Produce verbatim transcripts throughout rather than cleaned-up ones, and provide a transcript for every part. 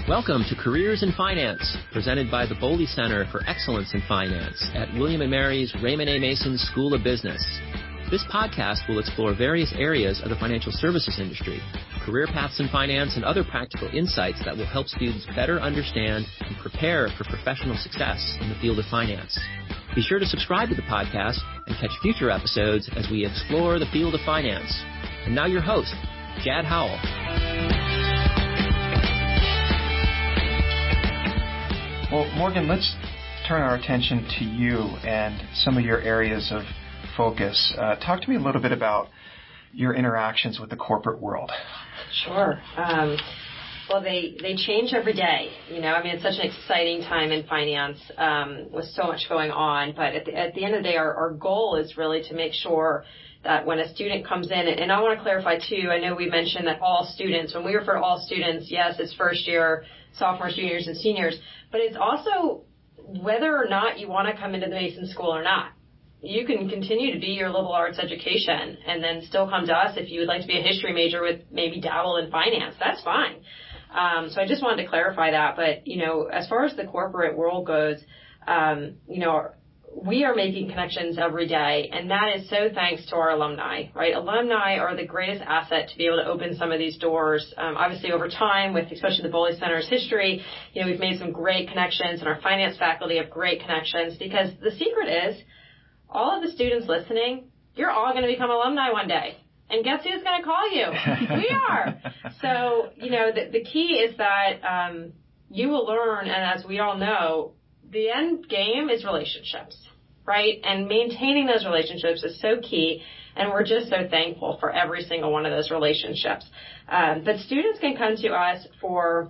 Welcome to Careers in Finance, presented by the Boley Center for Excellence in Finance at William and Mary's Raymond A. Mason School of Business. This podcast will explore various areas of the financial services industry, career paths in finance, and other practical insights that will help students better understand and prepare for professional success in the field of finance. Be sure to subscribe to the podcast and catch future episodes as we explore the field of finance. And now your host, Jad Howell. Well, Morgan, let's turn our attention to you and some of your areas of focus. Uh, talk to me a little bit about your interactions with the corporate world. Sure. Um, well, they, they change every day. You know, I mean, it's such an exciting time in finance um, with so much going on. But at the, at the end of the day, our, our goal is really to make sure that when a student comes in, and I want to clarify too, I know we mentioned that all students, when we refer to all students, yes, it's first year, sophomores, juniors, and seniors, but it's also whether or not you want to come into the Mason School or not. You can continue to be your liberal arts education and then still come to us if you would like to be a history major with maybe dabble in finance. That's fine. Um, so I just wanted to clarify that. But, you know, as far as the corporate world goes, um, you know, we are making connections every day, and that is so thanks to our alumni, right? Alumni are the greatest asset to be able to open some of these doors. Um, obviously, over time, with especially the Boley Center's history, you know, we've made some great connections, and our finance faculty have great connections, because the secret is all of the students listening, you're all going to become alumni one day. And guess who's going to call you? We are. So, you know, the, the key is that um, you will learn, and as we all know, the end game is relationships, right? And maintaining those relationships is so key, and we're just so thankful for every single one of those relationships. Um, but students can come to us for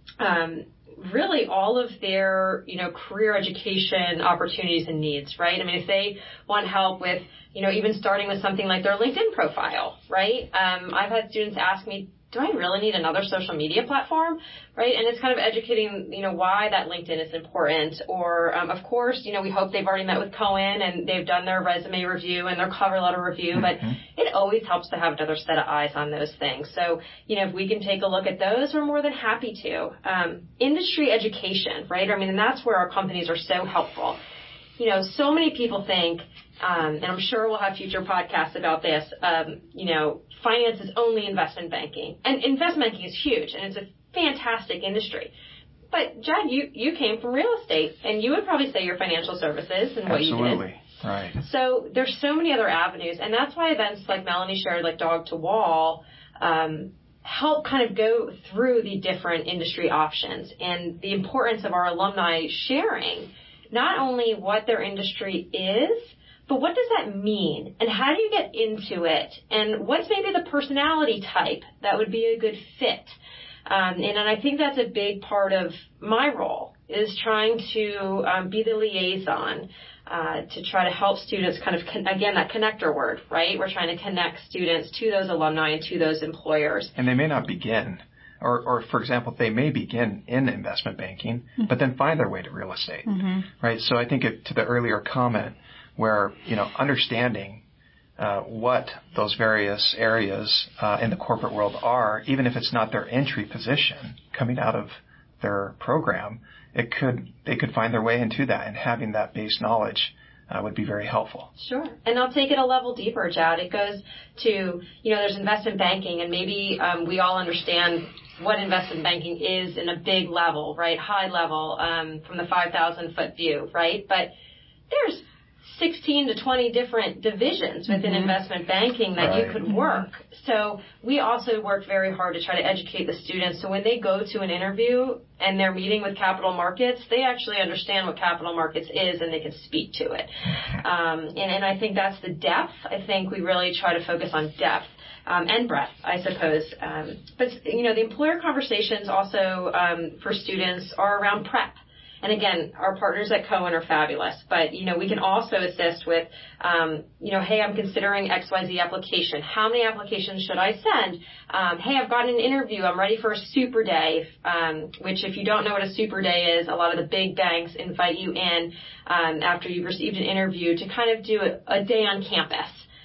um, really all of their, you know, career education opportunities and needs, right? I mean, if they want help with, you know, even starting with something like their LinkedIn profile, right? Um, I've had students ask me, do I really need another social media platform, right? And it's kind of educating, you know, why that LinkedIn is important. Or, um, of course, you know, we hope they've already met with Cohen and they've done their resume review and their cover letter review, but mm-hmm. it always helps to have another set of eyes on those things. So, you know, if we can take a look at those, we're more than happy to. Um, industry education, right? I mean, and that's where our companies are so helpful. You know, so many people think, um, and I'm sure we'll have future podcasts about this, um, you know, finance is only investment banking. And investment banking is huge, and it's a fantastic industry. But, Jad, you, you came from real estate, and you would probably say your financial services and what Absolutely. you did. Absolutely, right. So there's so many other avenues, and that's why events like Melanie shared, like Dog to Wall, um, help kind of go through the different industry options and the importance of our alumni sharing not only what their industry is, but what does that mean? And how do you get into it? And what's maybe the personality type that would be a good fit? Um, and, and I think that's a big part of my role, is trying to um, be the liaison uh, to try to help students kind of, con- again, that connector word, right? We're trying to connect students to those alumni and to those employers. And they may not begin. Or, or, for example, they may begin in investment banking, mm-hmm. but then find their way to real estate, mm-hmm. right? So I think it, to the earlier comment where, you know, understanding uh, what those various areas uh, in the corporate world are, even if it's not their entry position coming out of their program, it could they could find their way into that, and having that base knowledge Uh, would be very helpful. Sure. And I'll take it a level deeper, Jad. It goes to, you know, there's investment banking, and maybe um, we all understand what investment banking is in a big level, right, high level, um, from the five thousand foot view, right? But there's sixteen to twenty different divisions within mm-hmm. investment banking that right. you could work. So we also work very hard to try to educate the students. So when they go to an interview and they're meeting with capital markets, they actually understand what capital markets is and they can speak to it. Um, and, and I think that's the depth. I think we really try to focus on depth. Um, and breadth, I suppose. Um, but, you know, the employer conversations also um, for students are around prep. And again, our partners at Cohen are fabulous, but, you know, we can also assist with, um, you know, hey, I'm considering X Y Z application. How many applications should I send? Um, hey, I've gotten an interview. I'm ready for a super day, um, which if you don't know what a super day is, a lot of the big banks invite you in um, after you've received an interview to kind of do a, a day on campus.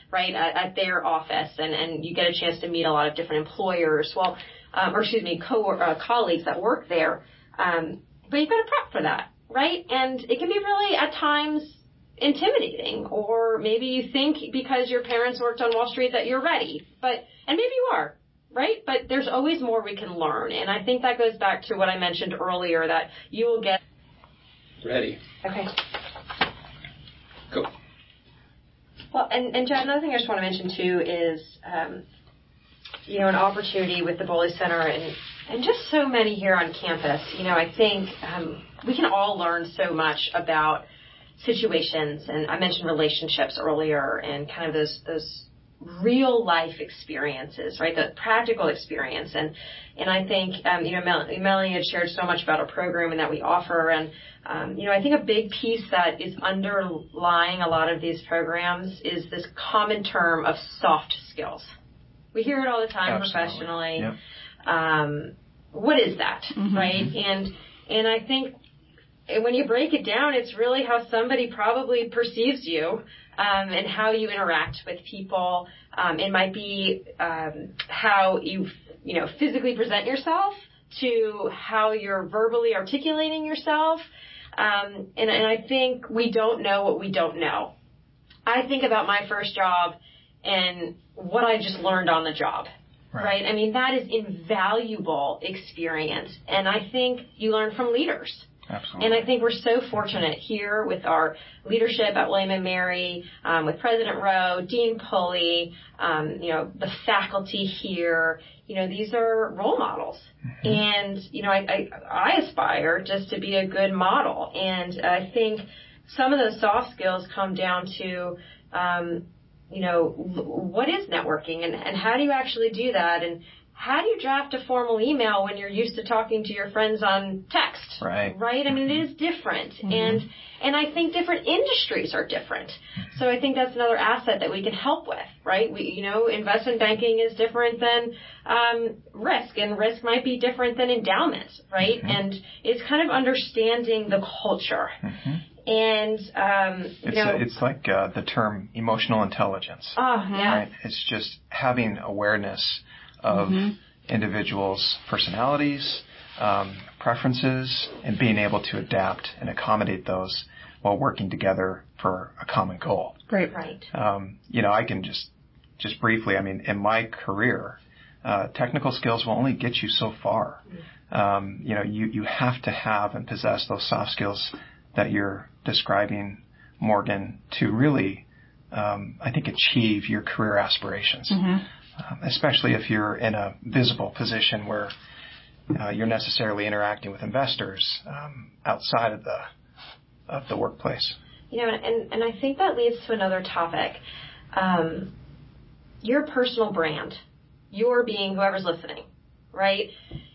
right, at, at their office, and, and you get a chance to meet a lot of different employers, well, um, or excuse me, co- uh, colleagues that work there. Um, but you've got to prep for that, right? And it can be really, at times, intimidating, or maybe you think because your parents worked on Wall Street that you're ready, but, and maybe you are, right? But there's always more we can learn, and I think that goes back to what I mentioned earlier, that you will get... Ready. Okay. Go. Well, and, and Jen, another thing I just want to mention, too, is, um, you know, an opportunity with the Boley Center and, and just so many here on campus. You know, I think um, we can all learn so much about situations, and I mentioned relationships earlier, and kind of those those real life experiences, right? The practical experience, and and I think um, you know Mel- Melanie had shared so much about our program and that we offer, and um, you know I think a big piece that is underlying a lot of these programs is this common term of soft skills. We hear it all the time. Absolutely. Professionally. Yep. Um, what is that, mm-hmm. right? And and I think. And when you break it down, it's really how somebody probably perceives you, um, and how you interact with people. Um, it might be um, how you, you know, physically present yourself, to how you're verbally articulating yourself. Um, and, and I think we don't know what we don't know. I think about my first job and what I just learned on the job. Right. right? I mean, that is invaluable experience. And I think you learn from leaders. Absolutely. And I think we're so fortunate here with our leadership at William and Mary, um, with President Rowe, Dean Pulley, um, you know, the faculty here. You know, these are role models. Mm-hmm. And, you know, I, I, I aspire just to be a good model. And I think some of those soft skills come down to, um, you know, what is networking, and, and how do you actually do that? And how do you draft a formal email when you're used to talking to your friends on text? Right. Right? I mean, it is different. Mm-hmm. And and I think different industries are different. So I think that's another asset that we can help with, right? We, you know, investment banking is different than um, risk, and risk might be different than endowments, right? Mm-hmm. And it's kind of understanding the culture. Mm-hmm. And, um, you it's, know. It's like uh, the term emotional intelligence. Oh, yeah. Right? It's just having awareness of mm-hmm. individuals' personalities, um, preferences, and being able to adapt and accommodate those while working together for a common goal. Right, right. Um, you know, I can just, just briefly, I mean, in my career, uh, technical skills will only get you so far. Mm-hmm. Um, you know, you, you have to have and possess those soft skills that you're describing, Morgan, to really, um, I think, achieve your career aspirations. Mm-hmm. Um, especially if you're in a visible position where uh, you're necessarily interacting with investors um, outside of the of the workplace. You know, and, and I think that leads to another topic. Um, your personal brand, your being, whoever's listening, right?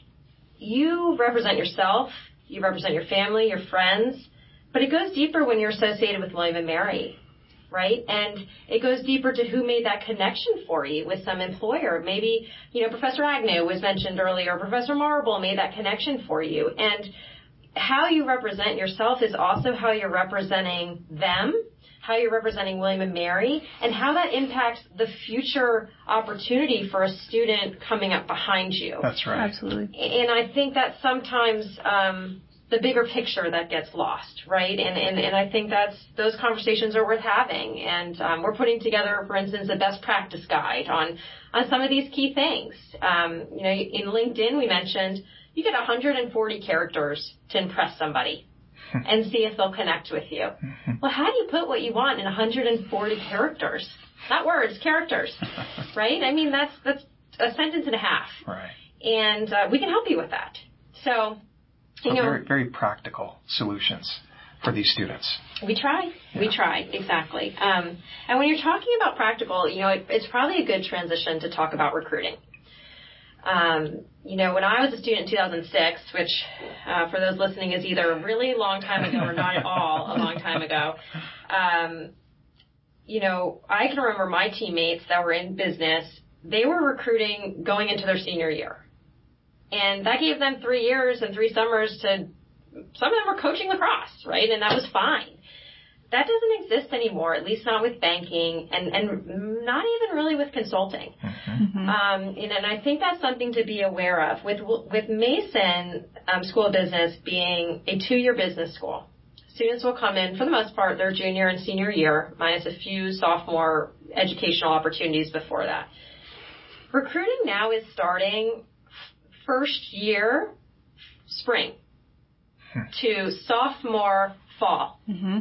You represent yourself, you represent your family, your friends, but it goes deeper when you're associated with William and Mary. Right? And it goes deeper to who made that connection for you with some employer. Maybe, you know, Professor Agnew was mentioned earlier. Professor Marble made that connection for you. And how you represent yourself is also how you're representing them, how you're representing William and Mary, and how that impacts the future opportunity for a student coming up behind you. That's right. Absolutely. And I think that sometimes um, the bigger picture that gets lost, right? And, and and I think that's those conversations are worth having. And um, we're putting together, for instance, a best practice guide on on some of these key things. Um, you know, in LinkedIn, we mentioned you get one hundred forty characters to impress somebody and see if they'll connect with you. Well, how do you put what you want in one hundred forty characters? Not words, characters, right? I mean, that's that's a sentence and a half. Right. And uh, we can help you with that. So. So you know, very, very practical solutions for these students. We try. Yeah. We try, exactly. Um, and when you're talking about practical, you know, it, it's probably a good transition to talk about recruiting. Um, you know, when I was a student in two thousand six, which uh, for those listening is either a really long time ago or not at all a long time ago, um, you know, I can remember my teammates that were in business, they were recruiting going into their senior year. And that gave them three years and three summers to, some of them were coaching lacrosse, right? And that was fine. that doesn't exist anymore, at least not with banking and, and not even really with consulting. Mm-hmm. Um, and, and I think that's something to be aware of. With, with Mason um, School of Business being a two-year business school, students will come in, for the most part, their junior and senior year, minus a few sophomore educational opportunities before that. Recruiting now is starting first year spring to sophomore fall. Mm-hmm.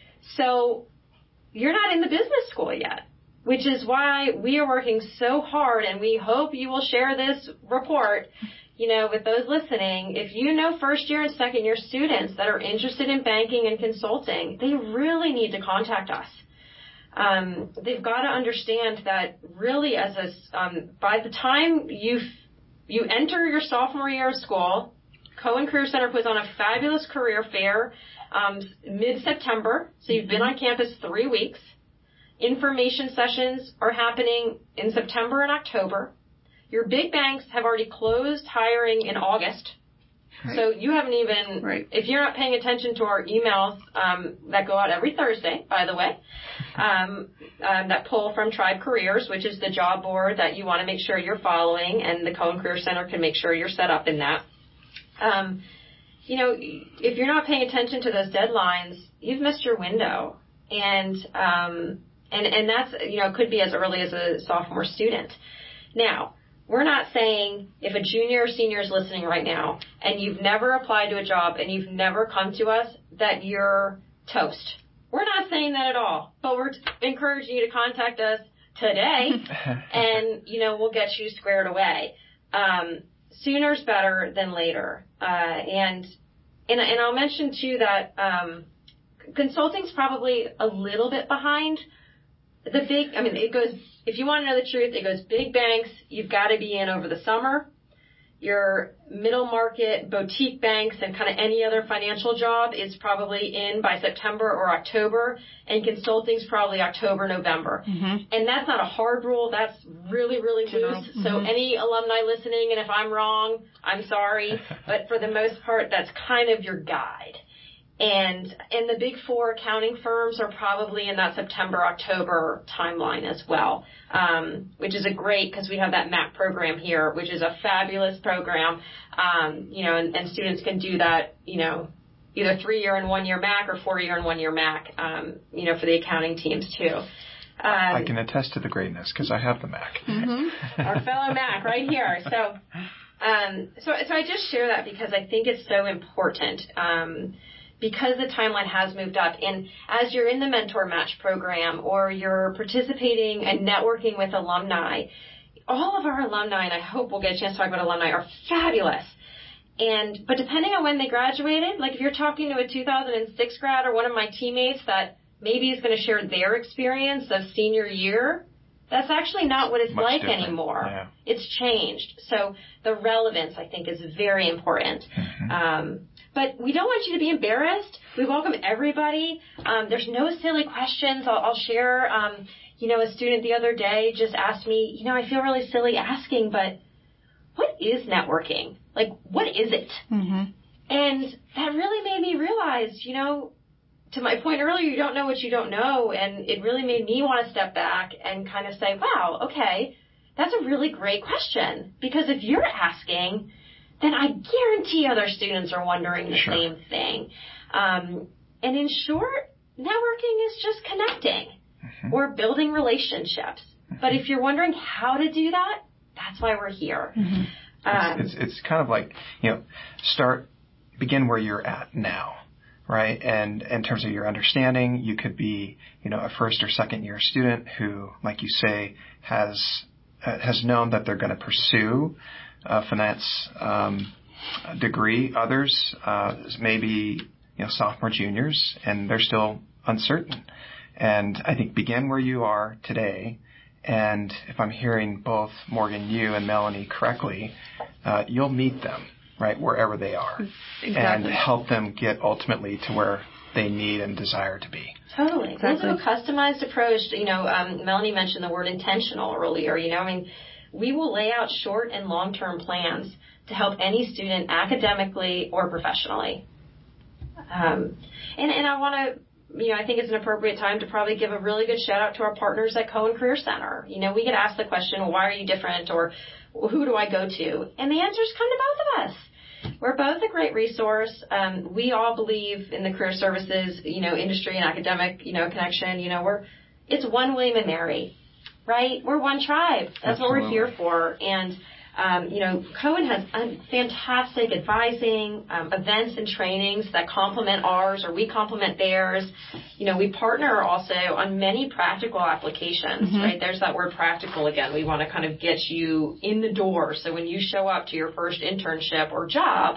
So you're not in the business school yet, which is why we are working so hard, and we hope you will share this report, you know, with those listening. If you know first year and second year students that are interested in banking and consulting, they really need to contact us. Um, they've got to understand that really as a, um, by the time you you enter your sophomore year of school, Cohen Career Center puts on a fabulous career fair um, mid-September, so you've been on campus three weeks. Information sessions are happening in September and October. Your big banks have already closed hiring in August. Right. So you haven't even, right. if you're not paying attention to our emails um, that go out every Thursday, by the way, um, um, that pull from Tribe Careers, which is the job board that you want to make sure you're following, and the Cohen Career Center can make sure you're set up in that. Um, you know, if you're not paying attention to those deadlines, you've missed your window. And, um, and, and that's, you know, could be as early as a sophomore student. Now, we're not saying if a junior or senior is listening right now and you've never applied to a job and you've never come to us that you're toast. We're not saying that at all, but we're encouraging you to contact us today and, you know, we'll get you squared away. Um, sooner's better than later. Uh, and, and, and I'll mention too that, um, consulting's probably a little bit behind. The big, I mean, it goes, if you want to know the truth, it goes big banks, you've got to be in over the summer. Your middle market boutique banks and kind of any other financial job is probably in by September or October, and consulting's probably October, November. Mm-hmm. And that's not a hard rule. That's really, really loose. Mm-hmm. So any alumni listening, and if I'm wrong, I'm sorry. But for the most part, that's kind of your guide. And and the big four accounting firms are probably in that September, October timeline as well, um, which is a great, because we have that M A C program here, which is a fabulous program, um, you know, and, and students can do that, you know, either three-year and one-year M A C or four-year and one-year M A C, um, you know, for the accounting teams too. Um, I can attest to the greatness because I have the M A C. Mm-hmm. Our fellow M A C right here. So, um, so, so I just share that because I think it's so important. Um, Because the timeline has moved up, and as you're in the Mentor Match program or you're participating and networking with alumni, all of our alumni, and I hope we'll get a chance to talk about alumni, are fabulous. And but depending on when they graduated, like if you're talking to a two thousand six grad or one of my teammates that maybe is going to share their experience of senior year, that's actually not what it's Much like different. anymore. Yeah. It's changed. So the relevance, I think, is very important. Mm-hmm. Um, But we don't want you to be embarrassed. We welcome everybody. Um, there's no silly questions. I'll, I'll share, um, you know, a student the other day just asked me, you know, I feel really silly asking, but what is networking? Like, what is it? Mm-hmm. And that really made me realize, you know, to my point earlier, you don't know what you don't know. And it really made me want to step back and kind of say, wow, okay, that's a really great question. Because if you're asking, then I guarantee other students are wondering the sure. same thing. Um, and in short, networking is just connecting mm-hmm. or building relationships. Mm-hmm. But if you're wondering how to do that, that's why we're here. Mm-hmm. Um, it's, it's, it's kind of like, you know, start, begin where you're at now, right? And in terms of your understanding, you could be, you know, a first or second year student who, like you say, has uh, has known that they're going to pursue a finance um, degree. Others uh, maybe you know sophomore, juniors, and they're still uncertain. And I think begin where you are today. And if I'm hearing both Morgan, you, and Melanie correctly, uh, you'll meet them right wherever they are, exactly. and help them get ultimately to where they need and desire to be. Totally. Exactly. We'll do a customized approach. You know, um, Melanie mentioned the word intentional earlier. You know, I mean. We will lay out short and long-term plans to help any student academically or professionally. Um, and, and I want to you know, I think it's an appropriate time to probably give a really good shout out to our partners at Cohen Career Center. You know, we get asked the question, well, why are you different, or who do I go to? And the answer is kind of both of us. We're both a great resource. Um, we all believe in the career services, you know, industry and academic, you know, connection. You know, we're, it's one William and Mary, right? We're one tribe. That's Absolutely. What we're here for. And, um, you know, Cohen has a fantastic advising, um, events and trainings that complement ours, or we complement theirs. You know, we partner also on many practical applications, mm-hmm. right? There's that word practical again. We want to kind of get you in the door. So when you show up to your first internship or job,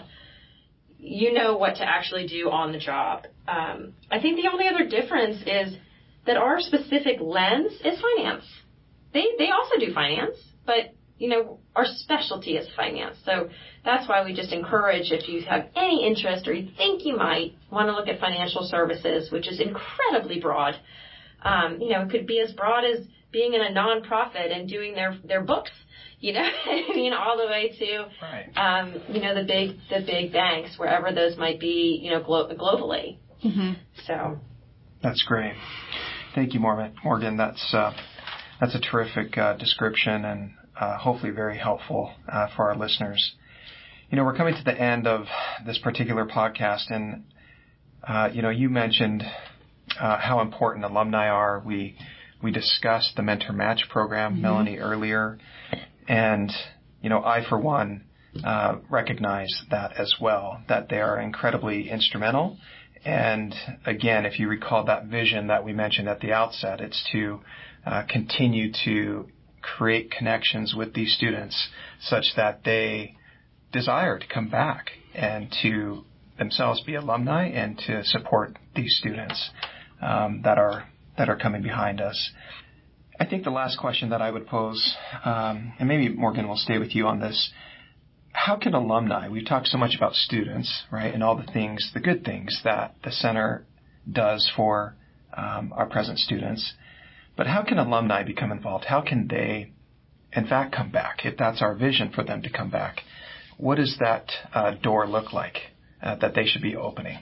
you know what to actually do on the job. Um, I think the only other difference is that our specific lens is finance. They, they also do finance, but you know, our specialty is finance. So that's why we just encourage, if you have any interest or you think you might want to look at financial services, which is incredibly broad. Um, you know, it could be as broad as being in a nonprofit and doing their, their books, you know, I mean, all the way to, right. um, you know, the big, the big banks, wherever those might be, you know, glo- globally. Mm-hmm. So. That's great. Thank you, Morgan. That's, uh, that's a terrific, uh, description, and Uh, hopefully very helpful uh, for our listeners. You know, we're coming to the end of this particular podcast, and, uh, you know, you mentioned uh, how important alumni are. We we discussed the Mentor Match program, mm-hmm. Melanie, earlier, and, you know, I, for one, uh, recognize that as well, that they are incredibly instrumental. And, again, if you recall that vision that we mentioned at the outset, it's to uh, continue to create connections with these students such that they desire to come back and to themselves be alumni and to support these students um, that are that are coming behind us. I think the last question that I would pose, um, and maybe Morgan will stay with you on this, how can alumni, we've talked so much about students, right, and all the things, the good things that the center does for um, our present students, but how can alumni become involved? How can they, in fact, come back? If that's our vision for them to come back, what does that uh, door look like uh, that they should be opening?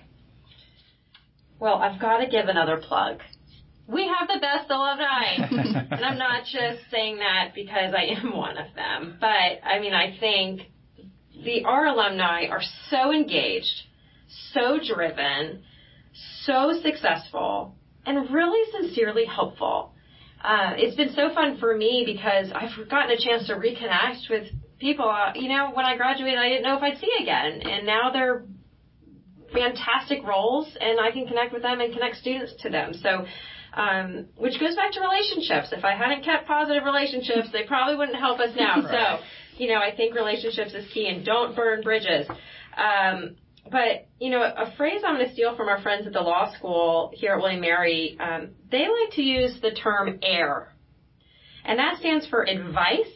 Well, I've got to give another plug. We have the best alumni. And I'm not just saying that because I am one of them. But, I mean, I think the our alumni are so engaged, so driven, so successful, and really sincerely helpful. Uh, it's been so fun for me because I've gotten a chance to reconnect with people. Uh, you know, when I graduated, I didn't know if I'd see again. And now they're fantastic roles, and I can connect with them and connect students to them. So, um, which goes back to relationships. If I hadn't kept positive relationships, they probably wouldn't help us now. Right. So, you know, I think relationships is key, and don't burn bridges. Um, But, you know, a phrase I'm going to steal from our friends at the law school here at William and Mary, um, they like to use the term AIR. And that stands for advice,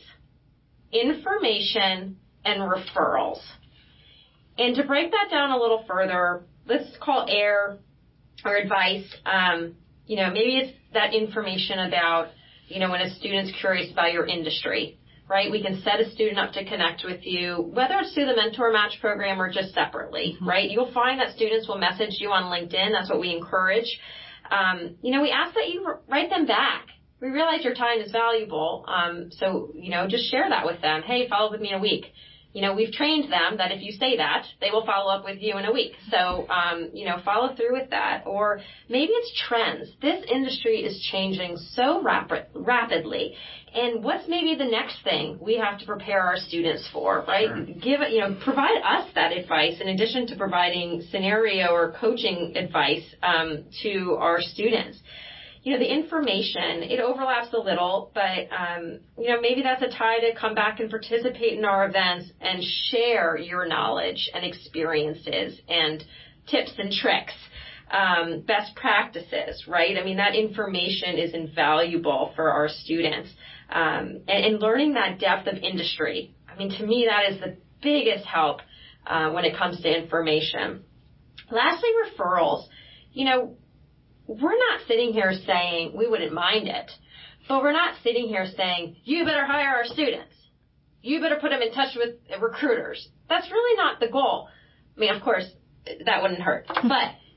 information, and referrals. And to break that down a little further, let's call AIR or advice, um, you know, maybe it's that information about, you know, when a student's curious about your industry. Right? We can set a student up to connect with you, whether it's through the Mentor Match program or just separately, mm-hmm. right? You'll find that students will message you on LinkedIn. That's what we encourage. Um, you know, we ask that you write them back. We realize your time is valuable. Um, so, you know, just share that with them. Hey, follow up with me in a week. You know, we've trained them that if you say that, they will follow up with you in a week. So, um, you know, follow through with that. Or maybe it's trends. This industry is changing so rapid, rapidly. And what's maybe the next thing we have to prepare our students for, right? Sure. Give it, you know, provide us that advice in addition to providing scenario or coaching advice um, to our students. You know, the information, it overlaps a little, but, um, you know, maybe that's a tie to come back and participate in our events and share your knowledge and experiences and tips and tricks, um, best practices, right? I mean, that information is invaluable for our students. Um, and, and learning that depth of industry, I mean, to me, that is the biggest help uh, when it comes to information. Lastly, referrals. You know, we're not sitting here saying we wouldn't mind it, but we're not sitting here saying, you better hire our students. You better put them in touch with recruiters. That's really not the goal. I mean, of course, that wouldn't hurt. But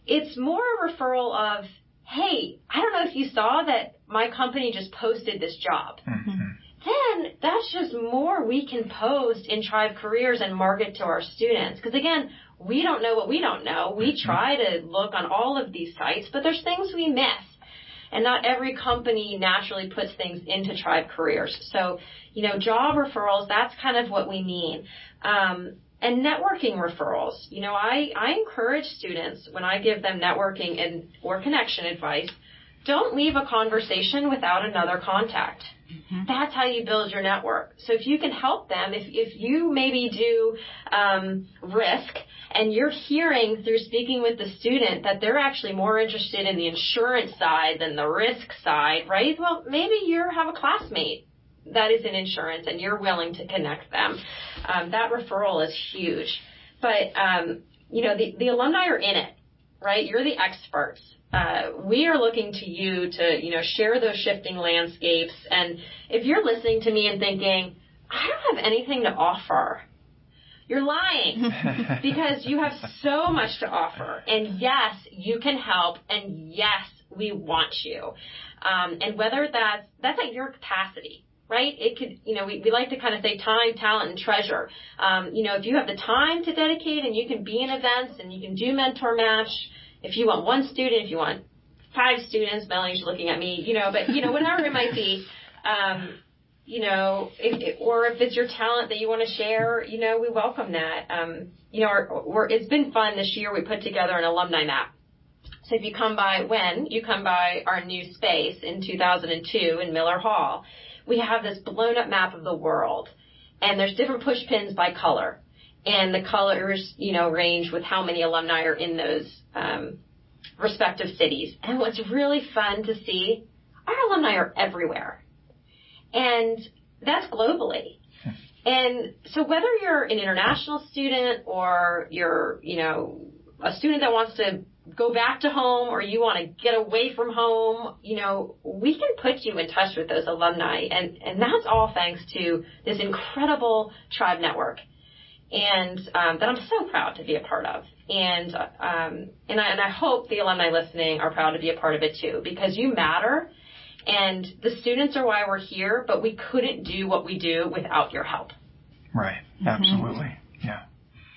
it's more a referral of, hey, I don't know if you saw that my company just posted this job. Mm-hmm. Then that's just more we can post in Tribe Careers and market to our students. Because again, we don't know what we don't know. We try to look on all of these sites, but there's things we miss. And not every company naturally puts things into Tribe Careers. So, you know, job referrals, that's kind of what we mean. Um, and networking referrals. You know, I, I encourage students when I give them networking and or connection advice, don't leave a conversation without another contact. Mm-hmm. That's how you build your network. So if you can help them, if, if you maybe do um, risk and you're hearing through speaking with the student that they're actually more interested in the insurance side than the risk side, right? Well, maybe you have a classmate that is in insurance and you're willing to connect them. Um, that referral is huge. But, um, you know, the, the alumni are in it, right? You're the experts. Uh, we are looking to you to, you know, share those shifting landscapes. And if you're listening to me and thinking, I don't have anything to offer, you're lying because you have so much to offer. And yes, you can help. And yes, we want you. Um, and whether that's, that's at your capacity, right? It could, you know, we, we like to kind of say time, talent, and treasure. Um, you know, if you have the time to dedicate and you can be in events and you can do mentor match, if you want one student, if you want five students, Melanie's looking at me, you know, but, you know, whatever it might be, um, you know, if, if, or if it's your talent that you want to share, you know, we welcome that. Um, you know, our, we're, it's been fun this year. We put together an alumni map. So if you come by, when you come by our new space in two thousand two in Miller Hall, we have this blown up map of the world, and there's different push pins by color. And the colors, you know, range with how many alumni are in those um, respective cities. And what's really fun to see, our alumni are everywhere. And that's globally. And so whether you're an international student or you're, you know, a student that wants to go back to home or you want to get away from home, you know, we can put you in touch with those alumni. And, and that's all thanks to this incredible Tribe network. And um, that I'm so proud to be a part of. And um, and, I, and I hope the alumni listening are proud to be a part of it too, because you matter, and the students are why we're here, but we couldn't do what we do without your help. Right. Absolutely. Mm-hmm. Yeah.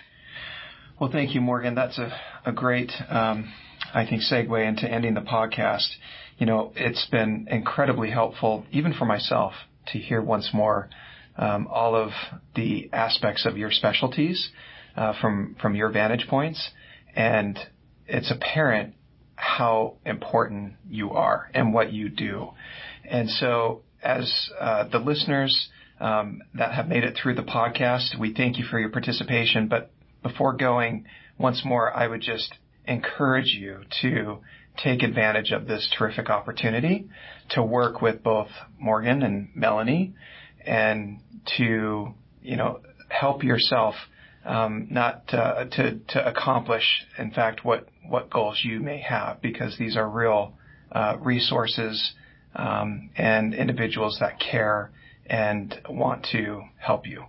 Well, thank you, Morgan. That's a, a great, um, I think, segue into ending the podcast. You know, it's been incredibly helpful, even for myself, to hear once more Um, all of the aspects of your specialties uh, from from your vantage points, and it's apparent how important you are and what you do. And so, as uh, the listeners um, that have made it through the podcast, we thank you for your participation. But before going, once more, I would just encourage you to take advantage of this terrific opportunity to work with both Morgan and Melanie, and to, you know, help yourself um, not uh, to to accomplish, in fact, what what goals you may have, because these are real uh, resources um, and individuals that care and want to help you.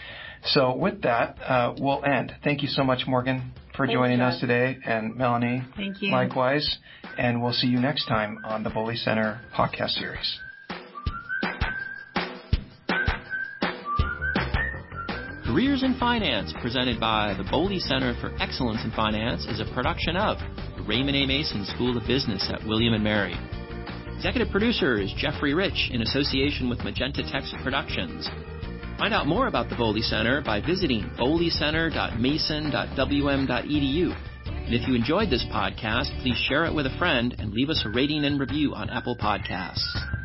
So with that, uh, we'll end. Thank you so much, Morgan, for Thanks, joining John. us today, and Melanie, Thank you. likewise. And we'll see you next time on the Boley Center podcast series. Careers in Finance, presented by the Boley Center for Excellence in Finance, is a production of the Raymond A. Mason School of Business at William and Mary. Executive producer is Jeffrey Rich in association with Magenta Text Productions. Find out more about the Boley Center by visiting boley center dot mason dot w m dot e d u. And if you enjoyed this podcast, please share it with a friend and leave us a rating and review on Apple Podcasts.